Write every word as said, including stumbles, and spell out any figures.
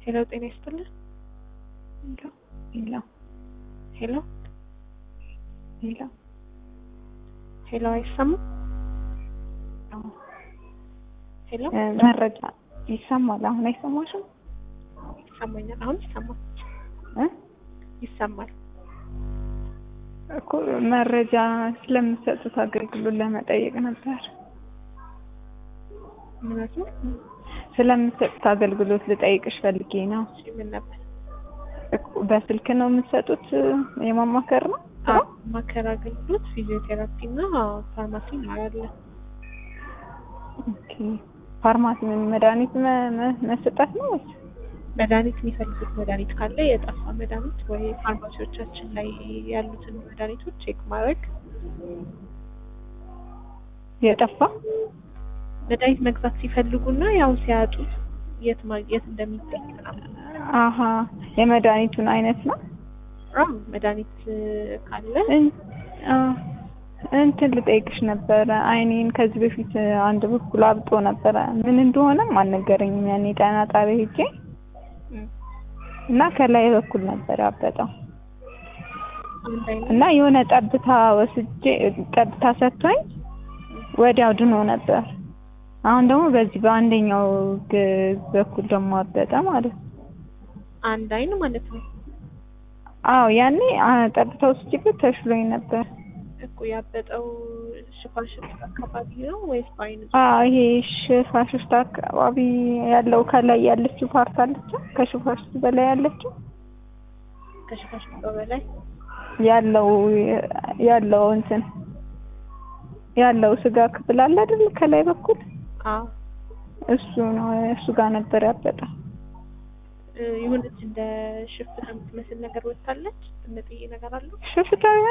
ሄሎ ጤና ይስጥልኝ። ሄሎ ሄሎ ሄሎ ሄሎ አይሰማም? ሄሎ መረጃ ይሰማል? አሁን አይሰማሽም? ይሰማኛል። አሁን ይሰማል እ ይሰማል እኮ መረጃ ስለምትሰጡት አገልግሎት ለመጠየቅ ነበር። ምንድን ነው? ስለምትሰጡት አገልግሎት ልጠይቅሽ ፈልጌ ነው። እሺ ምን ነበር? እኮ በስልክ ነው የምትሰጡት? የማማከር ነው? አዎ ማከር አገልግሎት ፊዚዮቴራፒ እና ፋርማሲ ማለት ኦኬ። ፋርማሲ ምን መድኃኒት መስጠት ነው ወይስ መድኃኒት የሚፈልጉት መድኃኒት ካለ የጠፋ መድኃኒት ወይ ፋርማሲዎቻችን ላይ ያሉትን መድኃኒቶች ቼክ ማድረግ? የጠፋ መድኃኒት መግዛት ሲፈልጉና ያው ሲያጡት የት ማግኘት እንደሚገኝ ምናምን። አሃ የመድኃኒቱን አይነት ነው? አዎ መድኃኒት ካለ እንትን ልጠይቅሽ ነበረ። አይኔን ከዚህ በፊት አንድ በኩል አብጦ ነበረ። ምን እንደሆነም አልነገረኝም። ያኔ ጤና ጣቢያ ሄጄ እና ከላይ በኩል ነበር ያበጠው እና የሆነ ጠብታ ወስጄ ጠብታ ሰጥቶኝ ወዲያው ድኖ ነበር። አሁን ደግሞ በዚህ በአንደኛው በኩል ደግሞ አበጠ ማለት ነው። አንድ አይን ማለት ነው? አዎ ያኔ ጠብታ ወስጄበት ተሽሎኝ ነበር እኮ። ያበጠው ሽፋሽፍት አካባቢ ነው ወይስ በአይኑ? አዎ ይሄ ሽፋሽፍት አካባቢ ያለው ከላይ ያለችው ፓርት አለች፣ ከሽፋሽፍት በላይ ያለችው ከሽፋሽፍት በላይ ያለው ያለው እንትን ያለው ስጋ ክፍል አለ አይደል? ከላይ በኩል አዎ እሱ ነው። እሱ ጋር ነበር ያበጠው። ይሁንስ እንደ ሽፍታ የምትመስል ነገር ወጣለች? እንጥይ ነገር አለው? ሽፍታ